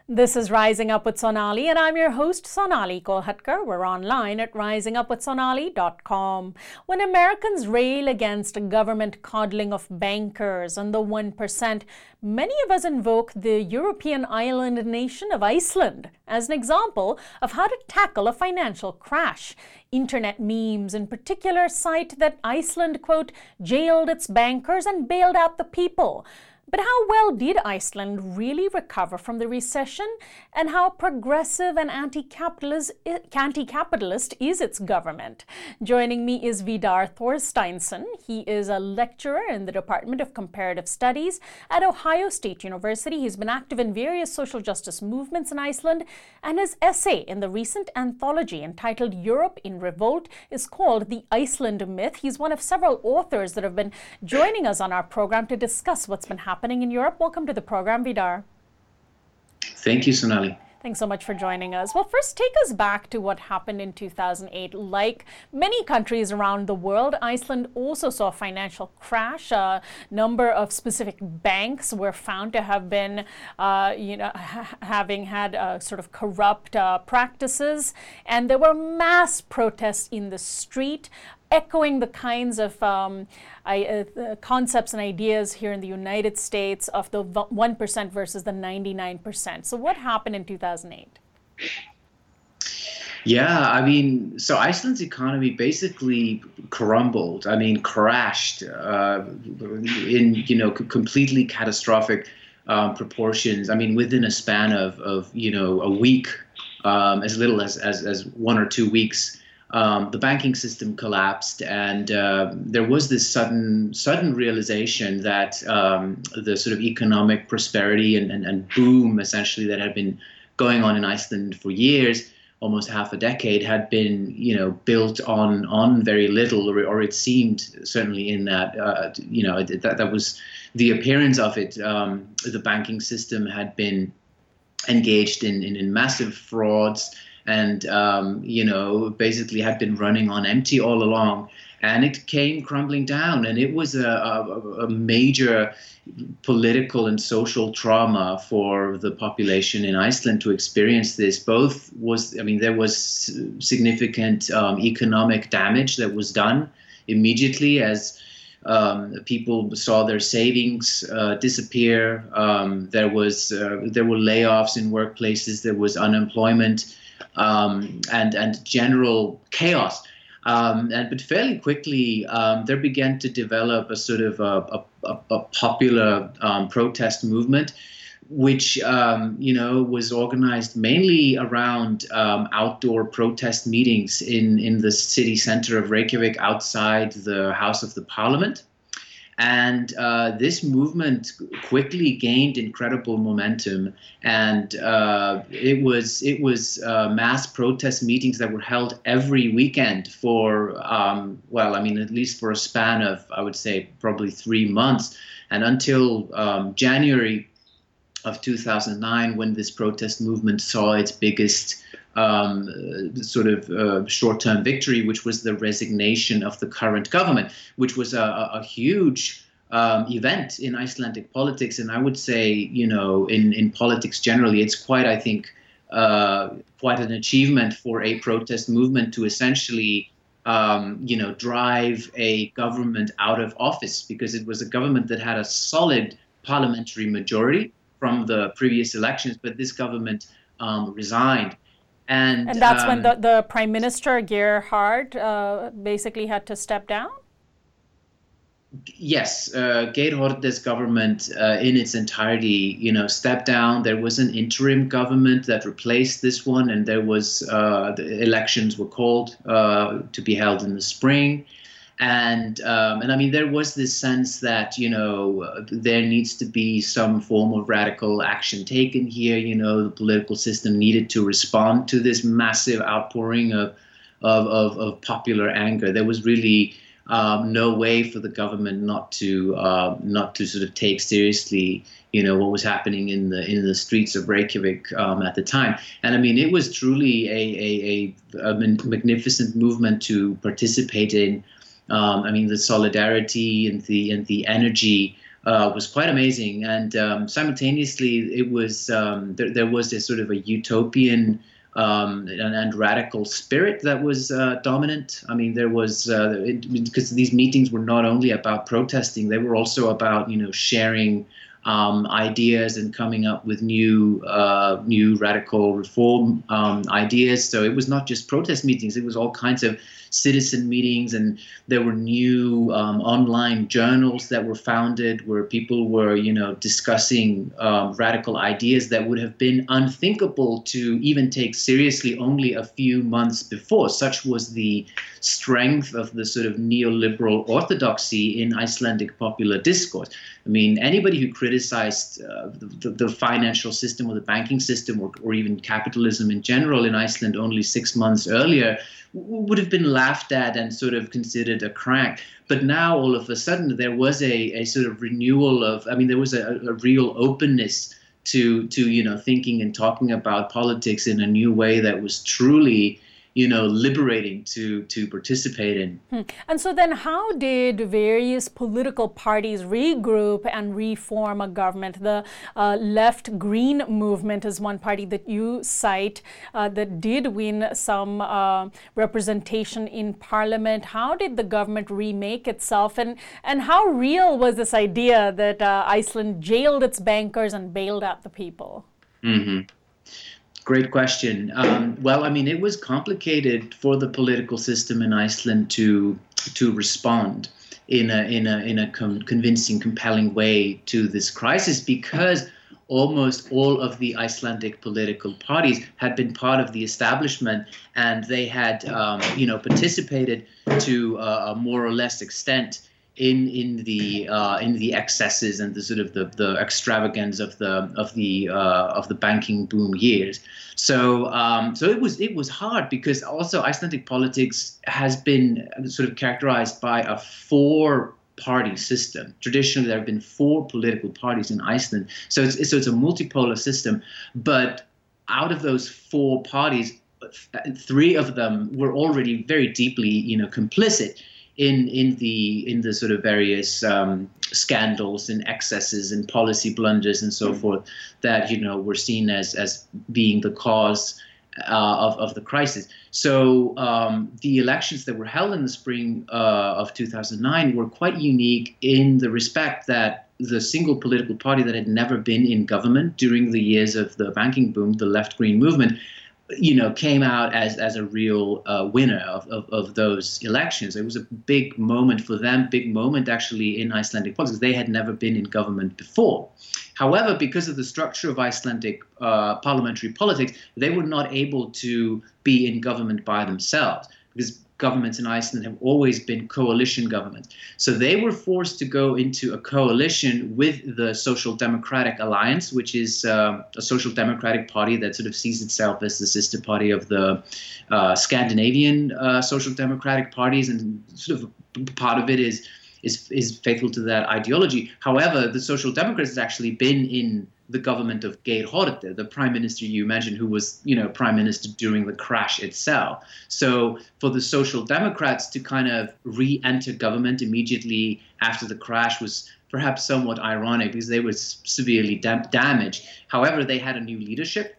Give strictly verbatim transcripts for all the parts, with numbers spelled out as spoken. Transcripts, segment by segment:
This is Rising Up with Sonali, and I'm your host, Sonali Kolhatkar. We're online at rising up with sonali dot com. When Americans rail against government coddling of bankers and the one percent, many of us invoke the European island nation of Iceland as an example of how to tackle a financial crash. Internet memes in particular cite that Iceland, quote, jailed its bankers and bailed out the people. But how well did Iceland really recover from the recession, and how progressive and anti-capitalist, anti-capitalist is its government? Joining me is Vidar Thorsteinsson. He is a lecturer in the Department of Comparative Studies at Ohio State University. He's been active in various social justice movements in Iceland, and his essay in the recent anthology entitled Europe in Revolt is called The Iceland Myth. He's one of several authors that have been joining us on our program to discuss what's been happening in Europe. Welcome to the program, Vidar. Thank you, Sonali. Thanks so much for joining us. Well, first, take us back to what happened in two thousand eight. Like many countries around the world, Iceland also saw a financial crash. A number of specific banks were found to have been, uh, you know, ha- having had uh, sort of corrupt uh, practices, and there were mass protests in the street, echoing the kinds of um, I, uh, concepts and ideas here in the United States of the one percent versus the ninety-nine percent. So what happened in two thousand eight? Yeah, I mean, so Iceland's economy basically crumbled. I mean, crashed uh, in, you know, completely catastrophic um, proportions. I mean, within a span of, of you know, a week, um, as little as, as, as one or two weeks, Um, the banking system collapsed, and uh, there was this sudden sudden realization that um, the sort of economic prosperity and, and, and boom, essentially, that had been going on in Iceland for years, almost half a decade, had been, you know, built on on very little, or, or it seemed certainly in that, uh, you know, that that was the appearance of it. Um, the banking system had been engaged in in, in massive frauds, and, um, you know, basically had been running on empty all along. And it came crumbling down. And it was a, a, a major political and social trauma for the population in Iceland to experience this. Both was, I mean, there was significant um, economic damage that was done immediately as um, people saw their savings uh, disappear. Um, there was uh, there were layoffs in workplaces. There was unemployment. Um, and and general chaos, um, and but fairly quickly um, there began to develop a sort of a, a, a popular um, protest movement, which um, you know was organized mainly around um, outdoor protest meetings in in the city center of Reykjavik, outside the House of the Parliament. And uh, this movement quickly gained incredible momentum, and uh, it was it was uh, mass protest meetings that were held every weekend for um, well, I mean, at least for a span of, I would say, probably three months, and until um, January of two thousand nine, when this protest movement saw its biggest um, sort of uh, short-term victory, which was the resignation of the current government, which was a, a huge um, event in Icelandic politics. And I would say, you know, in, in politics generally, it's quite, I think, uh, quite an achievement for a protest movement to essentially, um, you know, drive a government out of office, because it was a government that had a solid parliamentary majority from the previous elections, but this government um, resigned. And, and that's um, when the, the Prime Minister, Gerhard, uh, basically had to step down? Yes, uh, Geir Haarde's government uh, in its entirety, you know, stepped down. There was an interim government that replaced this one, and there was, uh, the elections were called uh, to be held in the spring. And, um, and I mean, there was this sense that, you know, uh, there needs to be some form of radical action taken here. You know, the political system needed to respond to this massive outpouring of, of, of, of popular anger. There was really um, no way for the government not to uh, not to sort of take seriously, you know, what was happening in the in the streets of Reykjavik um, at the time. And I mean, it was truly a, a, a, a magnificent movement to participate in. Um, I mean, the solidarity and the and the energy uh, was quite amazing. And um, simultaneously, it was um, there, there was this sort of a utopian um, and, and radical spirit that was uh, dominant. I mean, there was uh, it, because these meetings were not only about protesting; they were also about, you know, sharing um, ideas and coming up with new, uh, new radical reform um, ideas. So it was not just protest meetings; it was all kinds of citizen meetings, and there were new um, online journals that were founded where people were, you know, discussing um, radical ideas that would have been unthinkable to even take seriously only a few months before. Such was the strength of the sort of neoliberal orthodoxy in Icelandic popular discourse. I mean, anybody who criticized uh, the, the financial system or the banking system or, or even capitalism in general in Iceland only six months earlier would have been laughed at and sort of considered a crank. But now all of a sudden there was a, a sort of renewal of, I mean, there was a, a real openness to, to, you know, thinking and talking about politics in a new way that was truly, you know, liberating to to participate in. Hmm. And so then how did various political parties regroup and reform a government? The uh, Left Green movement is one party that you cite uh, that did win some uh, representation in parliament. How did the government remake itself? And, and how real was this idea that uh, Iceland jailed its bankers and bailed out the people? Mm-hmm. Great question. Um, well, I mean, it was complicated for the political system in Iceland to to respond in a in a in a com- convincing, compelling way to this crisis, because almost all of the Icelandic political parties had been part of the establishment, and they had um, you know participated to uh, a more or less extent in in the uh, in the excesses and the sort of the, the extravagance of the of the uh, of the banking boom years. So um, so it was it was hard, because also Icelandic politics has been sort of characterized by a four party system. Traditionally, there have been four political parties in Iceland. So it's so it's a multipolar system. But out of those four parties, three of them were already very deeply, you know, complicit in in the in the sort of various um, scandals and excesses and policy blunders and so forth that, you know, were seen as as being the cause uh, of of the crisis. So um, the elections that were held in the spring uh, of two thousand nine were quite unique in the respect that the single political party that had never been in government during the years of the banking boom, the Left Green movement, you know, came out as as a real uh, winner of, of, of those elections. It was a big moment for them, big moment actually in Icelandic politics. They had never been in government before. However, because of the structure of Icelandic uh, parliamentary politics, they were not able to be in government by themselves, because governments in Iceland have always been coalition governments. So they were forced to go into a coalition with the Social Democratic Alliance, which is uh, a social democratic party that sort of sees itself as the sister party of the uh, Scandinavian uh, social democratic parties, and sort of part of it is, is, is faithful to that ideology. However, the Social Democrats has actually been in the government of Geir Haarde, the prime minister you mentioned, who was, you know, prime minister during the crash itself. So for the Social Democrats to kind of re-enter government immediately after the crash was perhaps somewhat ironic, because they were severely dam- damaged. However, they had a new leadership.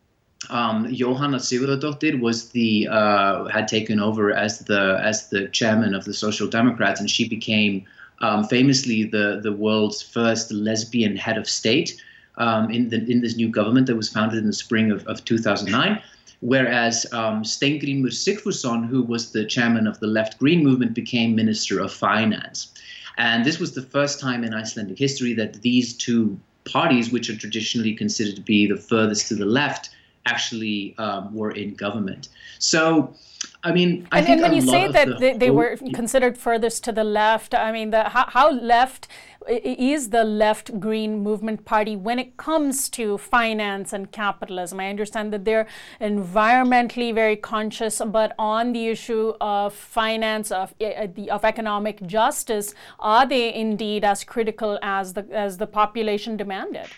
Um, Jóhanna Sigurðardóttir was the uh, had taken over as the as the chairman of the Social Democrats, and she became um, famously the the world's first lesbian head of state. Um, in, the, in this new government that was founded in the spring of, of two thousand nine, whereas um, Steingrímur Sigfússon, who was the chairman of the Left Green movement, became Minister of Finance. And this was the first time in Icelandic history that these two parties, which are traditionally considered to be the furthest to the left, actually um, were in government. So, I mean, I and, think and when a you lot say of that the they, they whole, were considered furthest to the left, I mean, the, how, how left is the Left Green movement party when it comes to finance and capitalism? I understand that they're environmentally very conscious, but on the issue of finance, of of economic justice, are they indeed as critical as the as the population demanded?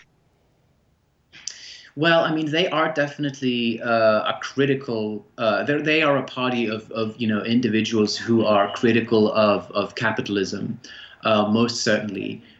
Well, I mean, they are definitely uh, a critical. Uh, they are a party of, of you know individuals who are critical of of capitalism, uh, most certainly.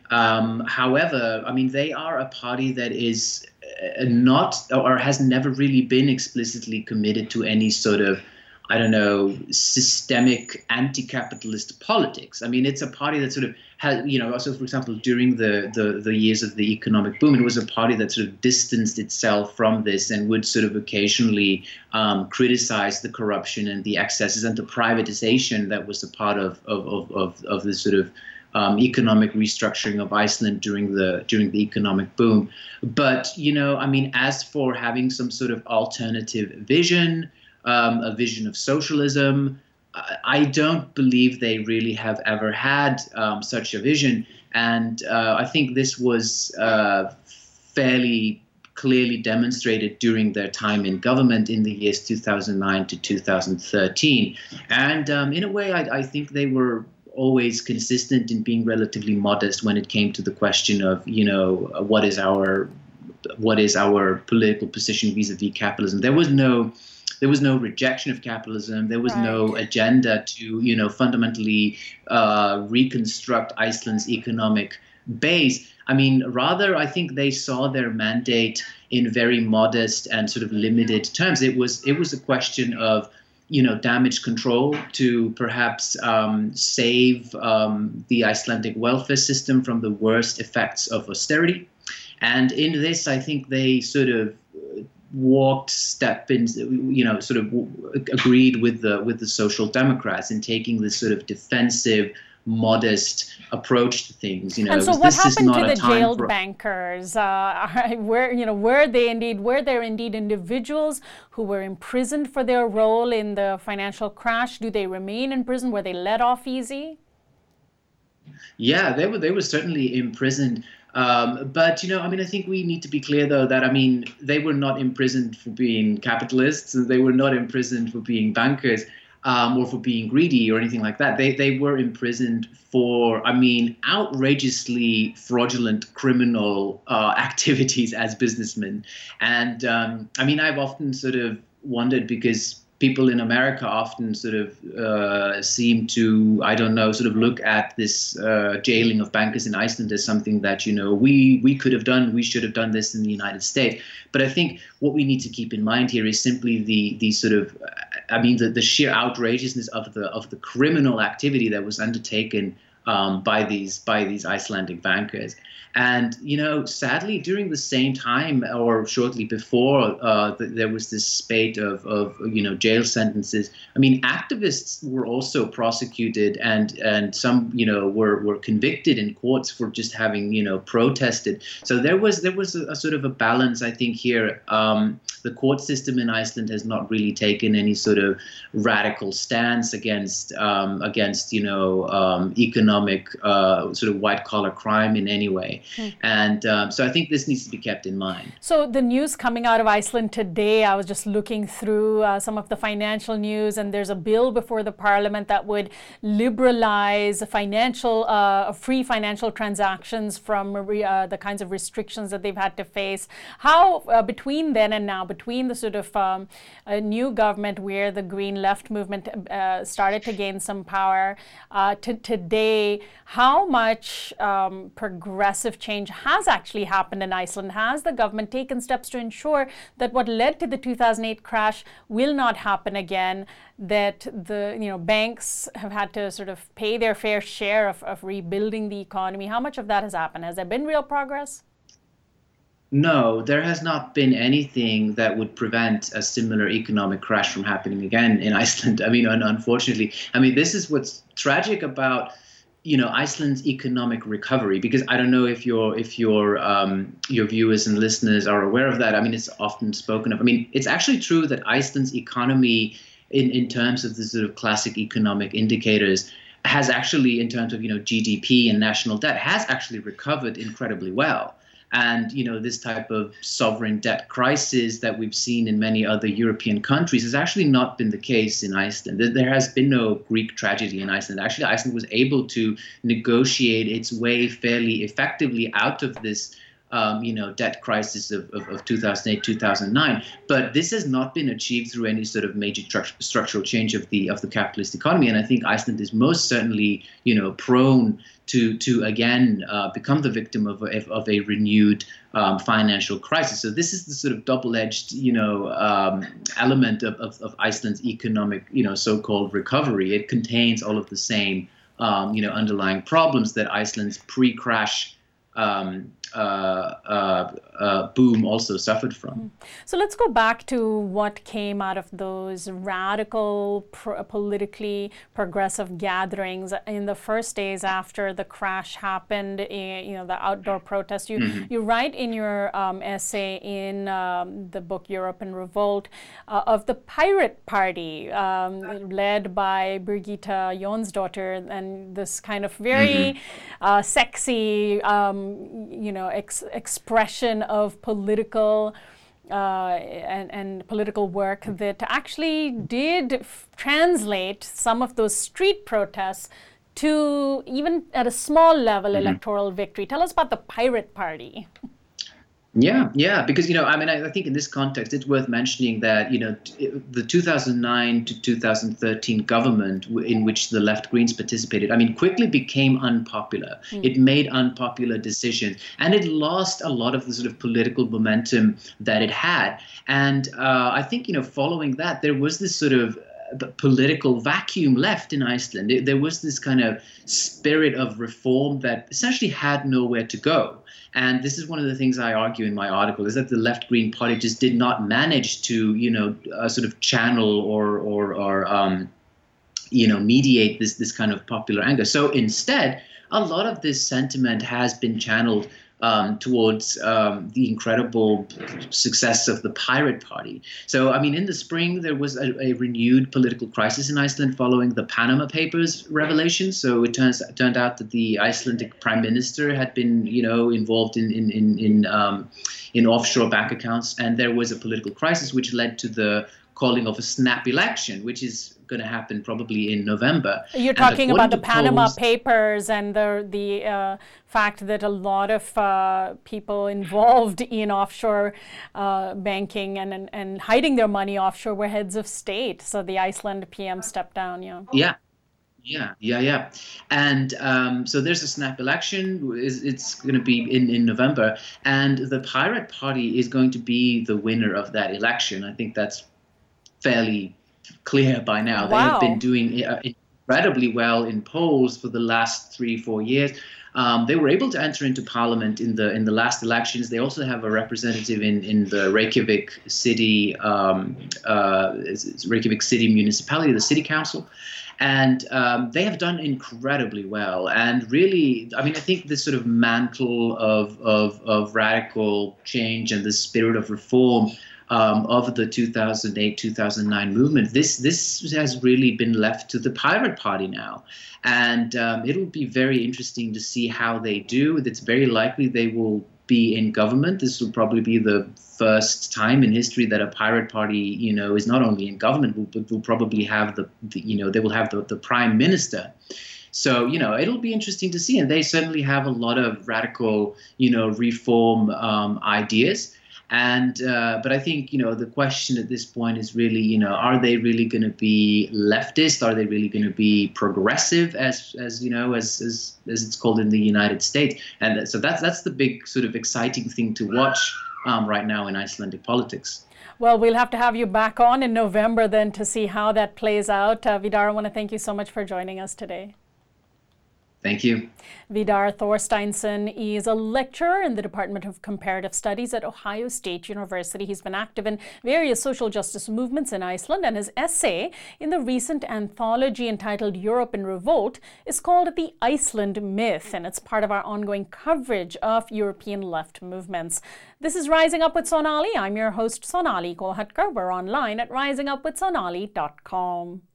Um, however, I mean, they are a party that is uh, not or has never really been explicitly committed to any sort of, I don't know, systemic anti-capitalist politics. I mean, it's a party that sort of has, you know, also, for example, during the, the, the years of the economic boom, it was a party that sort of distanced itself from this and would sort of occasionally um, criticize the corruption and the excesses and the privatization that was a part of, of, of, of, of this sort of Um, economic restructuring of Iceland during the during the economic boom. But, you know, I mean, as for having some sort of alternative vision, um, a vision of socialism, I, I don't believe they really have ever had um, such a vision. And uh, I think this was uh, fairly clearly demonstrated during their time in government in the years two thousand nine to two thousand thirteen. And um, in a way, I, I think they were always consistent in being relatively modest when it came to the question of, you know, what is our what is our political position vis-a-vis capitalism. There was no there was no rejection of capitalism. There was Right. no agenda to, you know, fundamentally uh, reconstruct Iceland's economic base. I mean, rather, I think they saw their mandate in very modest and sort of limited terms. It was it was a question of, you know, damage control to perhaps um, save um, the Icelandic welfare system from the worst effects of austerity. And in this, I think they sort of walked step in, you know, sort of agreed with the with the Social Democrats in taking this sort of defensive, modest approach to things. You know, And so, it was, what this is happened not to a the time jailed for- bankers? Uh, were you know were they indeed were there indeed individuals who were imprisoned for their role in the financial crash? Do they remain in prison? Were they let off easy? Yeah, they were they were certainly imprisoned. Um, but, you know, I mean, I think we need to be clear, though, that, I mean, they were not imprisoned for being capitalists, and they were not imprisoned for being bankers um, or for being greedy or anything like that. They they were imprisoned for, I mean, outrageously fraudulent criminal uh, activities as businessmen. And um, I mean, I've often sort of wondered, because people in America often sort of uh, seem to, I don't know, sort of look at this uh, jailing of bankers in Iceland as something that, you know, we we could have done, we should have done this in the United States. But I think what we need to keep in mind here is simply the the sort of, I mean, the, the sheer outrageousness of the of the criminal activity that was undertaken um, by these by these Icelandic bankers. And, you know, sadly, during the same time or shortly before, uh, th- there was this spate of, of, you know, jail sentences. I mean, activists were also prosecuted, and and some, you know, were, were convicted in courts for just having, you know, protested. So there was there was a, a sort of a balance, I think, here. Um, the court system in Iceland has not really taken any sort of radical stance against um, against, you know, um, economic uh, sort of white collar crime in any way. Hmm. And um, so I think this needs to be kept in mind. So the news coming out of Iceland today, I was just looking through uh, some of the financial news, and there's a bill before the parliament that would liberalize financial, uh, free financial transactions from uh, the kinds of restrictions that they've had to face. How, uh, between then and now, between the sort of um, a new government where the Green Left movement uh, started to gain some power, uh, to today, how much um, progressive change has actually happened in Iceland? Has the government taken steps to ensure that what led to the two thousand eight crash will not happen again, that the you know banks have had to sort of pay their fair share of, of rebuilding the economy? How much of that has happened? Has there been real progress? No, there has not been anything that would prevent a similar economic crash from happening again in Iceland. I mean, unfortunately, I mean, this is what's tragic about, you know, Iceland's economic recovery, because I don't know if your if your um, your viewers and listeners are aware of that. I mean, it's often spoken of. I mean, it's actually true that Iceland's economy, in, in terms of the sort of classic economic indicators, has actually, in terms of, you know, G D P and national debt, has actually recovered incredibly well. And, you know, this type of sovereign debt crisis that we've seen in many other European countries has actually not been the case in Iceland. There has been no Greek tragedy in Iceland. Actually, Iceland was able to negotiate its way fairly effectively out of this Um, you know, debt crisis of, of, of two thousand eight, two thousand nine. But this has not been achieved through any sort of major tru- structural change of the of the capitalist economy. And I think Iceland is most certainly, you know, prone to to again uh, become the victim of a, of a renewed um, financial crisis. So this is the sort of double-edged, you know, um, element of, of, of Iceland's economic, you know, so-called recovery. It contains all of the same, um, you know, underlying problems that Iceland's pre-crash Um, uh, uh, uh, boom also suffered from. So let's go back to what came out of those radical, pro- politically progressive gatherings in the first days after the crash happened. You know, the outdoor protest. You mm-hmm. you write in your um, essay in um, the book Europe in Revolt uh, of the Pirate Party, um, led by Birgitta Jonsdottir, and this kind of very mm-hmm. uh, sexy, um, you know, ex- expression of political uh, and, and political work that actually did f- translate some of those street protests to, even at a small level, mm-hmm. electoral victory. Tell us about the Pirate Party. Yeah, yeah, because, you know, I mean, I, I think in this context, it's worth mentioning that, you know, t- the two thousand nine to two thousand thirteen government w- in which the left Greens participated, I mean, quickly became unpopular. Mm. It made unpopular decisions, and it lost a lot of the sort of political momentum that it had. And uh, I think, you know, following that, there was this sort of the political vacuum left in Iceland. It, there was this kind of spirit of reform that essentially had nowhere to go. And this is one of the things I argue in my article, is that the left Green Party just did not manage to, you know, uh, sort of channel or, or, or um, you know, mediate this, this kind of popular anger. So instead, a lot of this sentiment has been channeled Um, towards um, the incredible success of the Pirate Party. So, I mean, in the spring, there was a, a renewed political crisis in Iceland following the Panama Papers revelation. So it turns turned out that the Icelandic prime minister had been, you know, involved in in in in, um, in offshore bank accounts, and there was a political crisis which led to the calling of a snap election, which is going to happen probably in November. You're talking about the Panama polls, Papers and the the uh, fact that a lot of uh, people involved in offshore uh, banking and, and and hiding their money offshore were heads of state. So the Iceland P M stepped down. Yeah. Yeah. Yeah, yeah, yeah. And um, so there's a snap election. It's going to be in, in November. And the Pirate Party is going to be the winner of that election. I think that's fairly clear by now. Wow. They have been doing uh, incredibly well in polls for the last three, four years. Um, they were able to enter into parliament in the in the last elections. They also have a representative in, in the Reykjavik city, um, uh, Reykjavik city municipality, the city council. And um, they have done incredibly well. And really, I mean, I think this sort of mantle of, of, of radical change and the spirit of reform Um, of the two thousand eight, two thousand nine movement, this this has really been left to the Pirate Party now. And um, it'll be very interesting to see how they do. It's very likely they will be in government. This will probably be the first time in history that a Pirate Party, you know, is not only in government, but will probably have the, the, you know, they will have the, the prime minister. So, you know, it'll be interesting to see. And they certainly have a lot of radical, you know, reform um, ideas. And uh, but I think, you know, the question at this point is really, you know, are they really going to be leftist? Are they really going to be progressive, as as you know, as as as it's called in the United States? And so that's that's the big sort of exciting thing to watch um, right now in Icelandic politics. Well, we'll have to have you back on in November then to see how that plays out. Uh, Vidar, I want to thank you so much for joining us today. Thank you. Vidar Thorsteinsson is a lecturer in the Department of Comparative Studies at Ohio State University. He's been active in various social justice movements in Iceland, and his essay in the recent anthology entitled Europe in Revolt is called The Iceland Myth, and it's part of our ongoing coverage of European left movements. This is Rising Up with Sonali. I'm your host, Sonali Kolhatkar. We're online at rising up with sonali dot com.